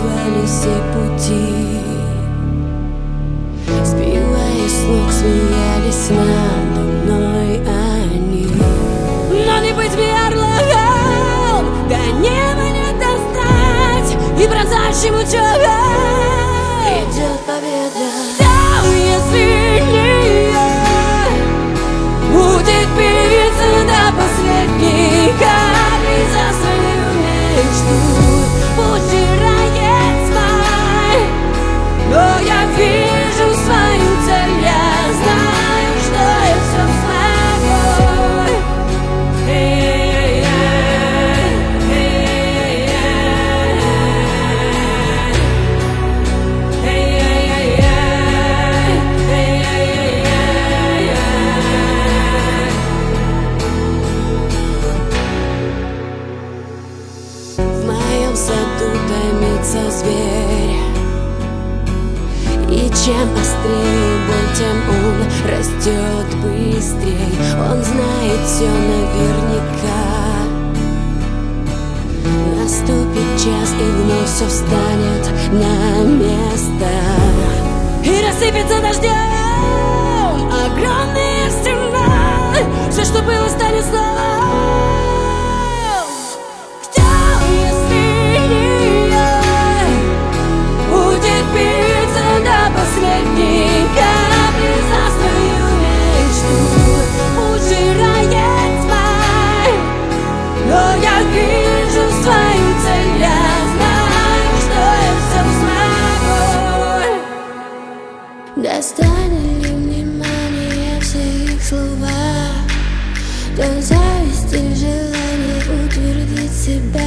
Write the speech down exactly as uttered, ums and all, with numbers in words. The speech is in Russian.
назвали все пути. Сбивая с ног, смеялись надо мной они. Но не быть берлогом, до неба не достать, и бросающему чего идет победа. Там, если не я, будет певица до последней капли за свою мечту. Пусть жирает смай, но я вижу свою цель, я знаю, что я все смогу. В моем саду томится зверь, и чем острее боль, тем он растет быстрей. Он знает все наверняка. Наступит час, и вновь все встанет на место, и рассыпется дождем огромная стена. Все, что было, станет снова. Последней капли за свою мечту. Пусть жирает смай, но я вижу свою цель, я знаю, что я все смогу. Достанет ли внимание все их слова, то зависть и желание утвердить себя.